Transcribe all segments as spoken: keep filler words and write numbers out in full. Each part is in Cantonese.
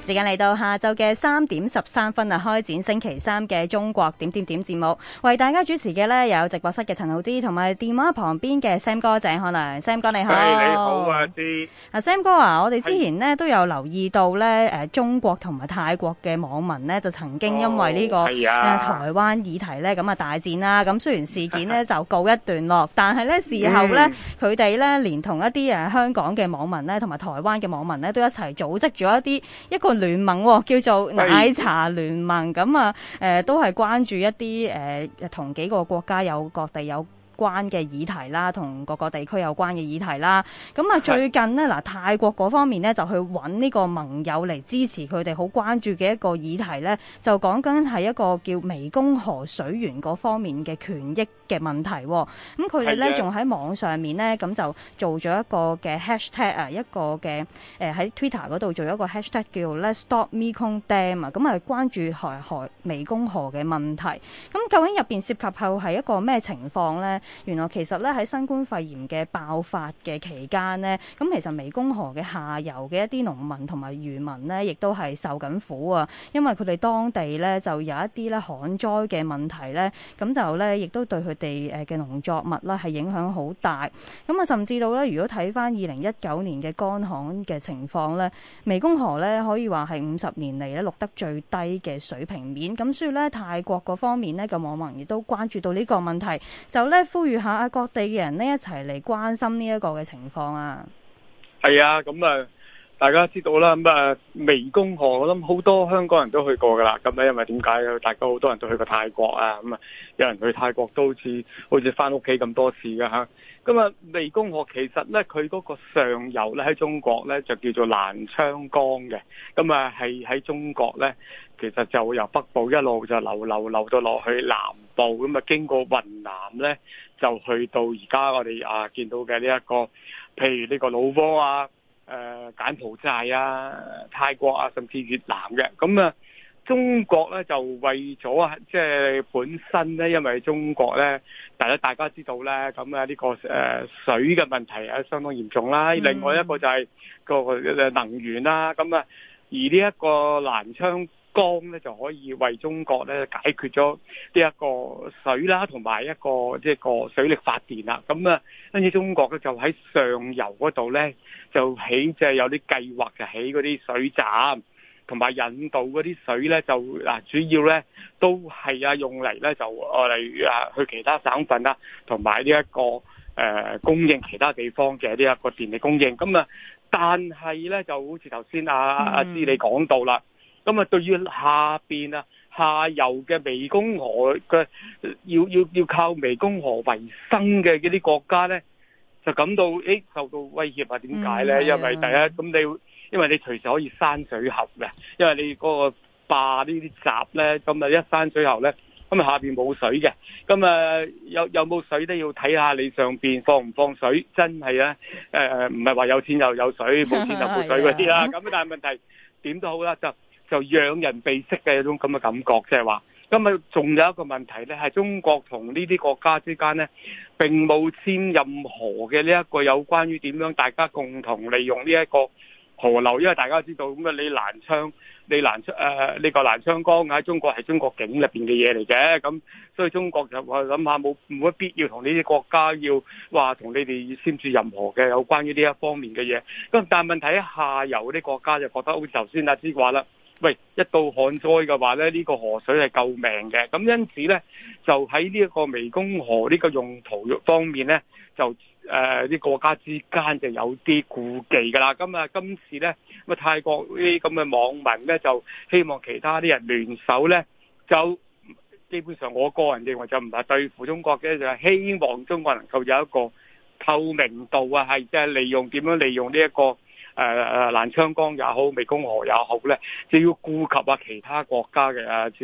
時間嚟到下晝嘅三點十三分啊，開展星期三嘅中國點點點節目，為大家主持嘅呢，有直播室嘅陳浩之同埋電話旁邊嘅 Sam 哥鄭漢良。Sam 哥你好。 你好啊，之。 啊 Sam 哥啊，我哋之前呢都有留意到呢，誒中國同埋泰國嘅網民呢，就曾經因為呢、這個誒、 哦啊、台灣議題呢咁啊大戰啦。咁雖然事件呢就告一段落，但係呢事後呢，佢哋呢連同一啲誒香港嘅網民呢，同埋台灣嘅網民呢，都一齊組織咗一啲一個聯盟，叫做奶茶聯盟。咁啊誒都係關注一啲誒同幾個國家有各地有關嘅議題啦，同各個地區有關嘅議題啦。咁啊，最近呢，嗱泰國嗰方面呢，就去揾呢個盟友嚟支持佢哋好關注嘅一個議題呢，就講緊係一個叫湄公河水源嗰方面嘅權益嘅問題。咁佢哋呢，仲喺網上面呢，咁就做咗一個嘅 hashtag 啊，一個嘅誒喺 Twitter 嗰度做咗一個 hashtag 叫 Let's Stop Mekong Dam 啊，咁係關注河河湄公河嘅問題。咁究竟入邊涉及後係一個咩情況呢？原來其實咧喺新冠肺炎嘅爆發嘅期間呢，咁其實湄公河嘅下游嘅一啲農民同埋漁民呢，亦都係受緊苦啊！因為佢哋當地呢，就有一啲咧旱災嘅問題呢，咁就咧亦都對佢哋誒嘅農作物啦係影響好大。咁啊，甚至到咧，如果睇翻二零一九年嘅乾旱嘅情況呢，湄公河呢可以話係五十年嚟咧錄得最低嘅水平面。咁所以咧，泰國嗰方面呢，嘅網民亦都關注到呢個問題，就咧呼籲下各地嘅人呢一齊嚟關心呢一個嘅情況啊。 係啊，咁啊，大家知道啦，咁啊，湄公河我諗好多香港人都去過噶啦。咁咧，因為點解？大家好多人都去過泰國啊，咁啊，有人去泰國都好似好似翻屋企咁多次噶吓。咁啊，湄公河其實咧，佢嗰個上游咧喺中國咧就叫做瀾滄江嘅。咁啊，係喺中國咧，其實就由北部一路就流流流到落去南部，咁啊經過雲南咧，就去到而家我哋啊見到嘅呢一個，譬如呢個老撾啊、誒、呃、柬埔寨啊、泰國啊，甚至越南嘅。咁啊，中國咧就為咗啊，即係本身咧，因為中國咧，大家大家知道咧，咁啊呢個誒水嘅問題啊相當嚴重啦。嗯、另外一個就係個能源啦。咁啊，而呢一個瀾滄江咧就可以為中國咧解決咗呢一個水啦，同埋一個即係個水力發電啦。咁啊，跟住中國咧就喺上游嗰度咧就起即係有啲計劃，就起嗰啲水站，同埋引導嗰啲水咧就嗱主要咧都係啊用嚟咧就我嚟啊去其他省份啦，同埋呢一個誒、呃、供應其他地方嘅呢一個電力供應。咁啊，但係咧就好似頭先阿阿芝你講到啦。咁啊，對於下邊啊下游嘅湄公河嘅要要要靠湄公河為生嘅嗰啲國家咧，就感到誒、欸、受到威脅啊？點解咧？嗯、因為第一咁你因為你隨時可以閂水喉嘅，因為你嗰個壩呢啲閘咧，咁啊一閂水喉咧，咁啊下邊冇水嘅，咁啊有有冇水都要睇下你上邊放唔放水，真係啊誒唔係話有錢又有水，冇錢就冇水嗰啲啦。咁但係問題點都好啦，就就讓人鼻息嘅一種咁嘅感覺，即係話，咁啊仲有一個問題咧，係中國同呢啲國家之間咧並冇簽任何嘅呢一個有關於點樣大家共同利用呢一個河流，因為大家知道咁啊，你瀾滄你瀾滄誒呢個瀾滄江喺中國係中國境入邊嘅嘢嚟嘅，咁所以中國就話諗下冇冇乜必要同呢啲國家要話同你哋簽署任何嘅有關於呢一方面嘅嘢。咁但係問題喺下游啲國家就覺得好似頭先阿芝話啦。喂，一到旱災嘅話咧，呢、這個河水係救命嘅，咁因此咧就喺呢一個湄公河呢個用途方面咧，就誒啲、呃、國家之間就有啲顧忌噶啦。咁啊，今次咧咁啊泰國呢啲咁嘅網民咧就希望其他啲人聯手咧，就基本上我個人認為就唔係對付中國嘅，就係、是、希望中國能夠有一個透明度啊，係即係利用點樣利用呢、這、一個。誒誒，瀾滄江也好，湄公河也好咧，就要顧及啊其他國家嘅啊，之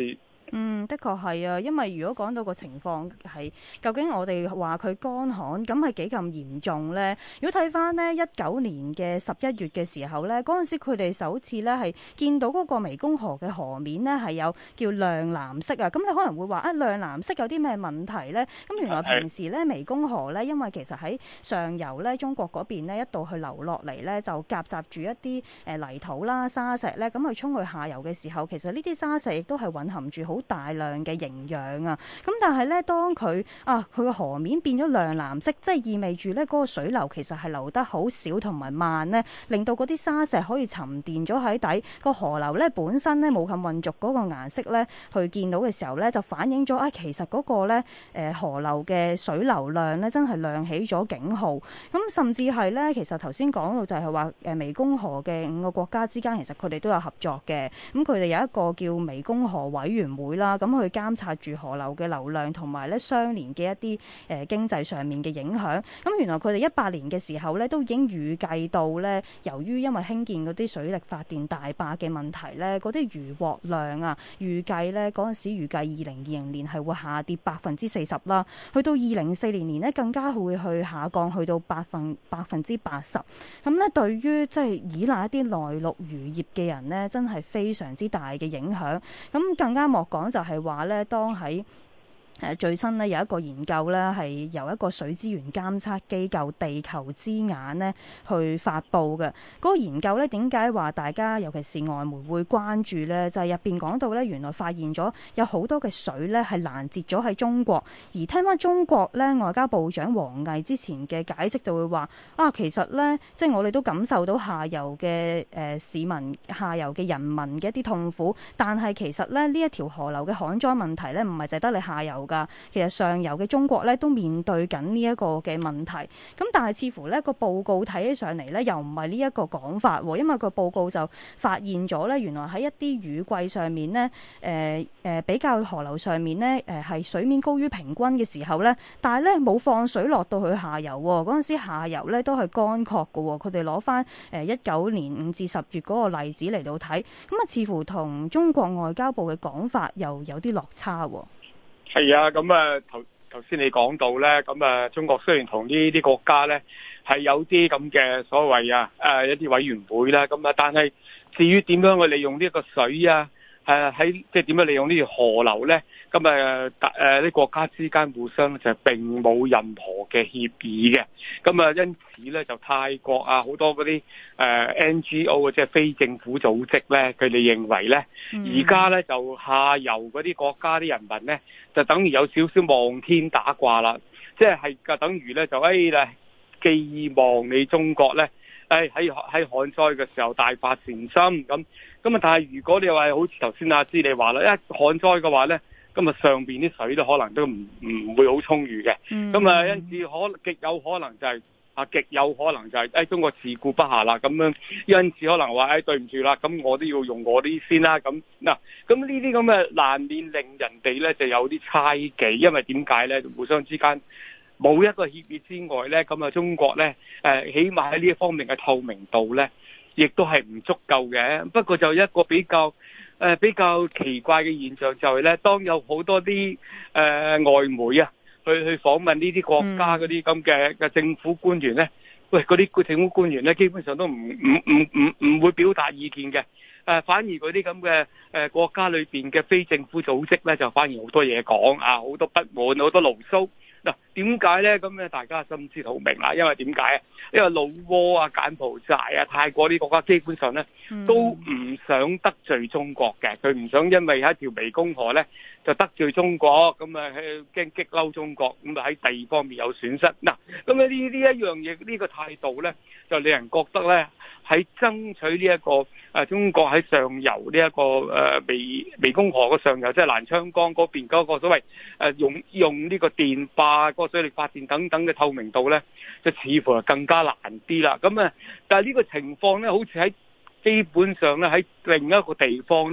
嗯，的確係啊，因為如果講到個情況係，究竟我哋話佢乾旱，咁係幾咁嚴重呢？如果睇翻呢一九年嘅十一月嘅時候呢，嗰陣時佢哋首次呢係見到嗰個湄公河嘅河面呢係有叫亮藍色啊，咁你可能會話啊，亮藍色有啲咩問題呢？咁原來平時呢湄公河呢，因為其實喺上游呢，中國嗰邊呢一度去流落嚟呢，就夾雜住一啲誒泥土啦、沙石呢，咁去衝去下游嘅時候，其實呢啲沙石亦都係蘊含住好大量嘅營養啊，咁但係咧，當佢啊佢個河面變咗亮藍色，即係意味住咧嗰個水流其實係流得好少同埋慢呢，令到嗰啲沙石可以沉澱咗喺底，個河流咧本身咧冇咁渾濁嗰個顏色咧，去見到嘅時候咧就反映咗啊，其實嗰個咧誒河流嘅水流量咧真係亮起咗警號，咁甚至係咧其實頭先講到就係話誒湄公河嘅五個國家之間其實佢哋都有合作嘅，咁佢哋有一個叫湄公河委員會啦。咁去監察住河流嘅流量同埋咧相連嘅一啲誒、呃、經濟上面嘅影響。咁原來佢哋一八年嘅時候咧都已經預計到咧，由於因為興建嗰啲水力發電大壩嘅問題咧，嗰啲漁獲量啊，預計咧嗰陣時預計二零二零年係會下跌百分之四十啦，去到二零四零年呢更加會去下降去到百分百分之八十。咁咧對於即係依賴一啲內陸漁業嘅人呢，真係非常之大嘅影響。咁更加莫講就係話咧，當喺誒最新呢有一個研究咧，係由一個水資源監測機構地球之眼呢去發布嘅。嗰個研究咧，點解話大家尤其是外媒會關注呢？就係入邊講到咧，原來發現咗有好多嘅水咧係攔截咗喺中國。而聽翻中國咧外交部長王毅之前嘅解釋就會話啊，其實咧即係我哋都感受到下游嘅誒、呃、市民、下游嘅人民嘅一啲痛苦，但係其實咧呢一條河流嘅旱災問題咧，唔係淨係得你下游噶，其實上游嘅中國咧都面對緊呢一個嘅問題。咁但係似乎咧個報告睇起上嚟咧，又唔係呢一個講法喎，因為個報告就發現咗咧，原來喺一啲雨季上面呢，誒、呃、誒、呃、比較河流上面呢，誒、呃、係水面高於平均嘅時候咧，但係咧冇放水落到去下游喎，嗰陣時下游咧都係乾涸嘅喎。佢哋攞翻誒一九年五至十月嗰個例子嚟到睇，咁啊似乎同中國外交部嘅講法又有啲落差喎。 係啊，咁啊頭頭先你講到咧，咁啊中國雖然同呢啲國家咧係有啲咁嘅所謂啊誒一啲委員會啦，咁啊但係至於點樣去利用呢一個水啊，誒喺即係點樣利用呢條河流咧，咁啊誒啲國家之間互相就並冇任何嘅協議嘅，咁啊因此咧就泰國啊好多嗰啲誒 N G O 即係非政府組織咧，佢哋認為咧而家咧就下游嗰啲國家啲人民咧就等於有少少望天打卦啦，即係係就等於咧就誒啦，寄望你中國咧誒喺喺旱災嘅時候大發善心咁，咁啊但係如果你話好似頭先阿芝你話啦，一旱災嘅話咧，咁啊上邊啲水都可能都唔唔會好充裕嘅，咁啊因此可極有可能就係、是。啊，極有可能就係、是、誒、哎、中國自顧不暇啦，咁樣因此可能話誒、哎、對唔住啦，咁我都要用我啲先啦，咁嗱，咁呢啲咁嘅難免令人哋咧就有啲猜忌，因為點解咧？互相之間冇一個協議之外咧，咁啊中國咧誒、呃，起碼喺呢一方面嘅透明度咧，亦都係唔足夠嘅。不過就一個比較誒、呃、比較奇怪嘅現象就係咧，當有好多啲誒、呃、外媒啊。去去訪問呢啲國家嗰啲咁嘅嘅政府官員咧，喂嗰啲政府官員咧，基本上都唔唔唔唔唔會表達意見嘅，誒反而嗰啲咁嘅誒國家裏邊嘅非政府組織咧，就反而好多嘢講啊，好多不滿，好多牢騷。嗱點解咧？咁咧大家心知肚明啦，因為點解啊？因為老撾啊、柬埔寨啊、泰國啲國家基本上咧都唔想得罪中國嘅，佢唔想因為喺一條湄公河咧就得罪中國，咁啊驚激嬲中國，咁啊喺第二方面有損失。嗱，咁啊呢呢一樣嘢呢個態度咧，就令人覺得咧喺爭取呢一個誒中國喺上游呢一個誒湄湄公河嘅上游，即係瀾滄江嗰邊嗰個所謂誒用用呢個電壩。嗰個水力發電等等嘅透明度咧，就似乎係更加難啲啦。咁啊，但係呢個情況咧，好似喺基本上咧喺另一個地方咧，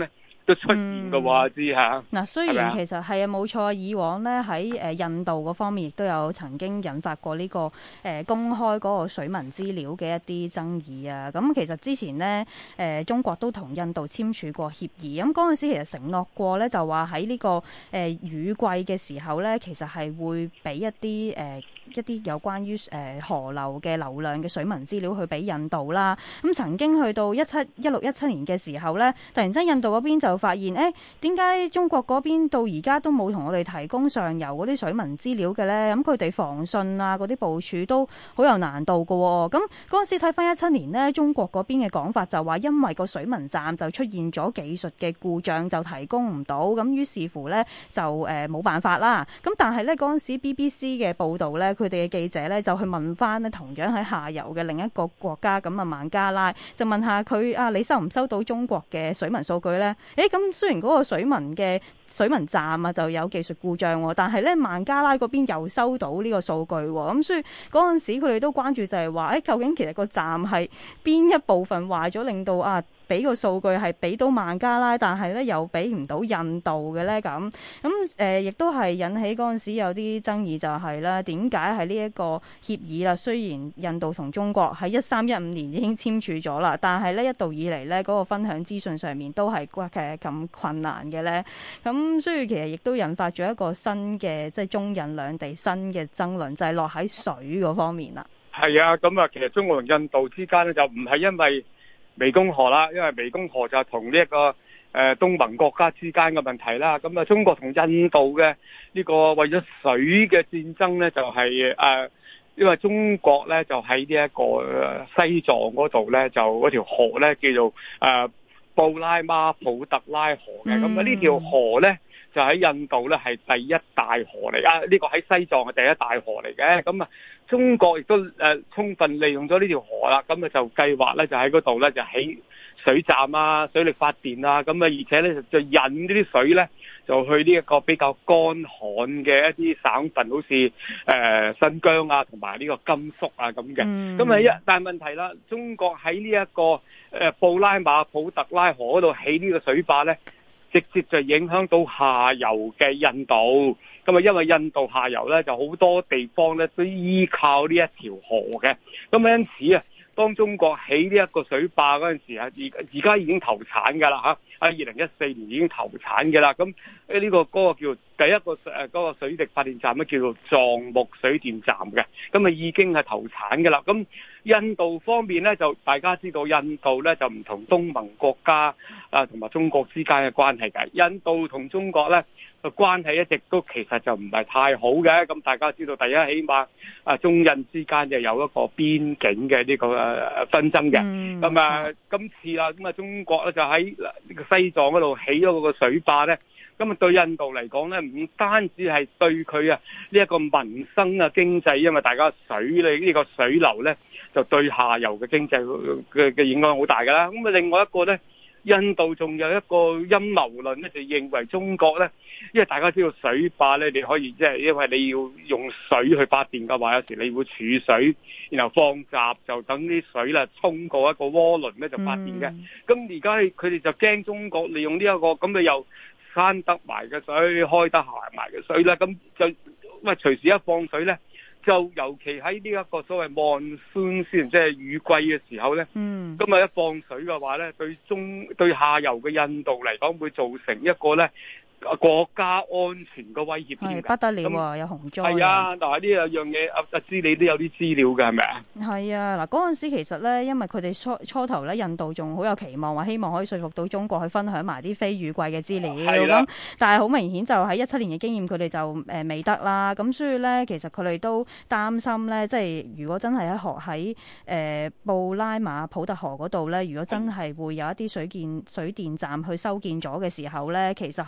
都出現嘅喎，知嚇。 嗱，雖然其實係啊冇錯，以往咧喺誒印度嗰方面亦都有曾經引發過呢、這個誒、呃、公開嗰個水文資料嘅一啲爭議啊。咁其實之前呢，誒、呃、中國都同印度簽署過協議，咁嗰陣時其實承諾過咧就話喺呢個誒、呃、雨季嘅時候咧，其實係會俾一啲誒、呃、一啲有關於誒、呃、河流嘅流量嘅水文資料去俾印度啦。咁曾經去到一七一六一七年嘅時候咧，突然間印度嗰邊就發現誒點解中國嗰邊到而家都冇同我哋提供上游嗰啲水文資料嘅咧？咁佢哋防汛啊嗰啲部署都好有難度嘅喎。咁嗰陣時睇翻一七年呢，中國嗰邊嘅講法就話因為個水文站就出現咗技術嘅故障，就提供唔到，咁於是乎咧就誒冇、呃、辦法啦。咁但係咧嗰陣時 B B C 嘅報導咧，佢哋嘅記者咧就去問翻咧同樣喺下游嘅另一個國家咁啊孟加拉，就問下佢啊，你收唔收到中國嘅水文數據咧？誒咁雖然嗰個水文嘅水文站啊就有技術故障，但係咧孟加拉嗰邊又收到呢個數據，咁所以嗰陣時佢哋都關注就係話，誒究竟其實個站係邊一部分壞咗，令到啊俾個數據係俾到孟加拉，但係咧又俾唔到印度嘅咧咁，咁誒亦都係引起嗰陣時有啲爭議，就係咧點解係呢一個協議啦？雖然印度同中國喺一三一五年已經簽署咗啦，但係咧一度以嚟咧嗰個分享資訊上面都係其實咁困難嘅咧，咁所以其實亦都引發咗一個新嘅即係中印兩地新嘅爭論，就係落喺水嗰方面啦。 係啊，咁啊，其實中國同印度之間咧就唔係因為湄公河啦，因為湄公河就同呢一個誒、呃、東盟國家之間嘅問題啦。咁啊，中國同印度嘅呢個為咗水嘅戰爭咧，就係、是、誒、呃，因為中國咧就喺呢一個西藏嗰度咧，就嗰條河咧叫做誒、呃、布拉馬普特拉河嘅。咁啊，呢條河咧就喺印度咧係第一大河嚟啊！呢、這個喺西藏係第一大河嚟嘅。咁啊，中國亦都誒、呃、充分利用咗呢條河啦。咁啊就計劃咧就喺嗰度咧就起水站啊、水力發電啊。咁啊而且咧就引呢啲水咧就去呢一個比較乾旱嘅一啲省份，好似誒、呃、新疆啊同埋呢個甘肅啊咁嘅。咁啊一但係問題啦，中國喺呢一個誒、呃、布拉馬普特拉河嗰度起呢個水壩咧，直接就影響到下游嘅印度，咁啊，因為印度下游咧就好多地方咧都依靠呢一條河嘅，咁因此啊，當中國起呢一個水壩嗰陣時啊，而而家已經投產㗎啦嚇，喺二零一四年已經投產㗎啦，咁誒呢個嗰個叫第一個誒嗰個水力發電站咧叫做藏木水電站嘅，咁啊已經係投產㗎啦，咁印度方面咧就大家知道印度咧就唔同東盟國家啊同埋中國之間嘅關係嘅，印度同中國咧個關係一直都其實就唔係太好嘅，咁大家知道第一起碼啊中印之間就有一個邊境嘅呢個誒紛爭嘅，咁啊今次啦咁啊中國咧就喺呢個西藏嗰度起咗嗰個水壩咧。咁啊，對印度嚟講咧，唔單止係對佢啊呢一個民生啊經濟，因為大家水你呢個水流咧，就對下游嘅經濟嘅嘅影響好大噶啦。咁啊，另外一個咧，印度仲有一個陰謀論咧，就認為中國咧，因為大家知道水壩咧，你可以即係因為你要用水去發電嘅話，有時你會儲水，然後放閘，就等啲水啦衝過一個渦輪咧就發電嘅。咁而家佢哋就驚中國利用呢、這、一個咁你又閂得埋嘅水，開得行埋嘅水啦，咁就因為隨時一放水咧，就尤其喺呢一個所謂 monsoon 先，即係雨季嘅時候咧，嗯，咁啊一放水嘅話咧，對中對下游嘅印度嚟講，會造成一個咧國家安全嘅威脅，係不得了喎，有洪災。 係啊，嗱呢樣嘢，阿阿知你都有啲資料嘅係咪啊？ 係啊，嗱嗰陣時其實咧，因為佢哋初初頭咧，印度仲好有期望，話希望可以說服到中國去分享埋啲非雨季嘅資料咁，但係好明顯就喺一七年嘅經驗，佢哋就誒未得啦。咁所以咧，其實佢哋都擔心咧，即係如果真係喺河喺誒布拉馬普特河嗰度咧，如果真係會有一啲水建水電站去修建咗嘅時候咧，其實可能咧。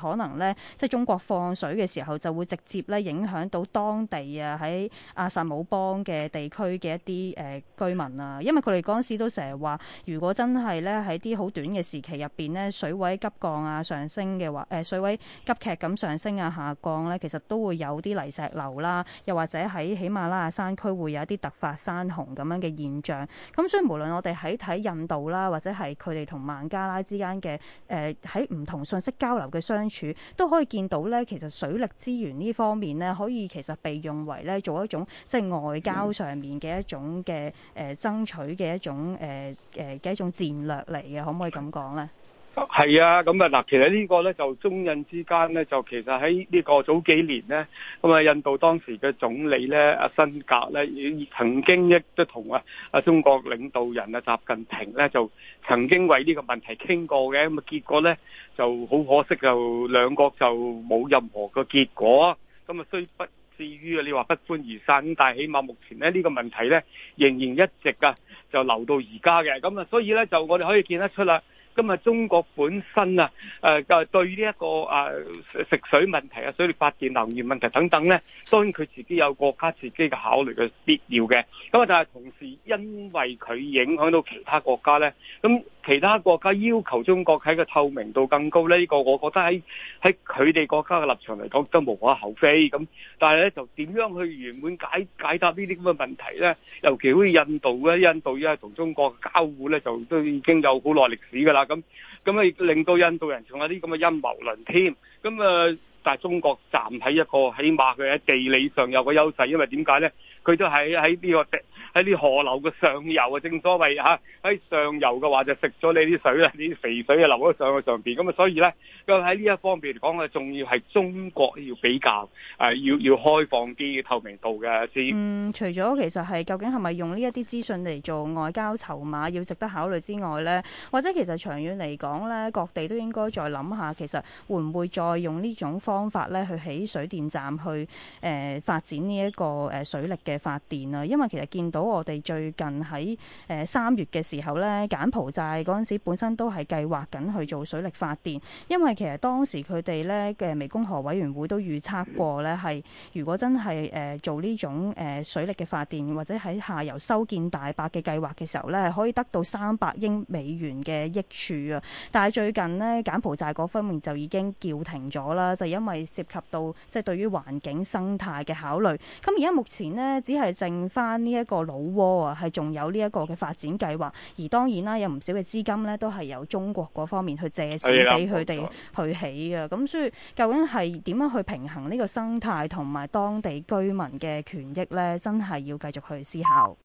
咧，即係中國放水嘅時候就會直接咧影響到當地啊喺阿薩姆邦嘅地區嘅一啲誒、呃、居民啊，因為佢哋嗰陣時都成日話，如果真係咧喺啲好短嘅時期入邊咧水位急降啊上升嘅話，誒、呃、水位急劇咁上升啊下降咧，其實都會有啲泥石流啦，又或者喺喜馬拉雅山區會有一啲突發山洪咁樣嘅現象。咁所以無論我哋喺睇印度啦，或者係佢哋同孟加拉之間嘅誒喺唔同信息交流嘅相處，都可以見到咧，其實水力資源呢方面咧，可以其實被用為咧做一種即係外交上面嘅一種嘅誒、呃、爭取嘅一種誒誒嘅一種戰略嚟嘅，可唔可以咁講咧？ 係啊，咁啊嗱，其實呢個咧就中印之間咧，就其實喺呢個早幾年咧，咁啊印度當時嘅總理咧阿辛格咧，曾經亦都同啊啊中國領導人啊習近平咧，就曾經為呢個問題傾過嘅，咁啊結果咧就好可惜，就兩國就冇任何嘅結果，咁啊雖不至於你話不歡而散，但係起碼目前咧呢個問題咧仍然一直啊就留到而家嘅，咁啊所以咧就我哋可以見得出啦。今日中國本身啊，誒就對呢一個啊食水問題啊、水力發電、能源問題等等咧，當然佢自己有國家自己嘅考慮嘅必要嘅。咁啊，但係同時因為佢影響到其他國家咧，咁其他國家要求中國喺個透明度更高咧，呢個我覺得喺喺佢哋國家嘅立場嚟講都無可厚非。咁但係咧就點樣去圓滿解解答呢啲咁嘅問題咧？尤其好似印度咧，印度依家同中國嘅交互咧，就都已經有好耐歷史㗎啦。咁咁啊，令到印度人仲有啲咁嘅陰謀論添。咁啊，但係中國站喺一個起碼佢喺地理上有個優勢，因為點解咧？佢都喺喺呢個喺啲河流嘅上游啊，正所謂嚇喺上游嘅話就食咗你啲水啦，啲肥水啊流咗上去上邊。咁啊，所以咧，咁喺呢一方面嚟講啊，仲要係中國要比較誒，要要開放啲透明度嘅先。 嗯，除咗其實係究竟係咪用呢一啲資訊嚟做外交籌碼，要值得考慮之外咧，或者其實長遠嚟講咧，各地都應該再諗下，其實會唔會再用呢種方法咧去起水電站去誒、呃、發展呢一個誒水力嘅發電啊？因為其實見到我哋最近喺誒三月嘅時候咧，柬埔寨嗰陣時本身都係計劃緊去做水力發電，因為其實當時佢哋咧嘅湄公河委員會都預測過咧，係如果真係誒、呃、做呢種誒、呃、水力嘅發電，或者喺下游修建大壩嘅計劃嘅時候咧，可以得到三百億美元嘅益處啊！但係最近呢，柬埔寨嗰方面就已經叫停咗啦，就因為涉及到即係、就是、對於環境生態嘅考慮。咁而家目前呢，只係剩翻呢一個老撾啊，係仲有呢一個嘅發展計劃。而當然啦，有唔少嘅資金呢，都係由中國嗰方面去借錢俾佢哋去起嘅。咁所以究竟係點樣去平衡呢個生態同埋當地居民嘅權益呢？真係要繼續去思考。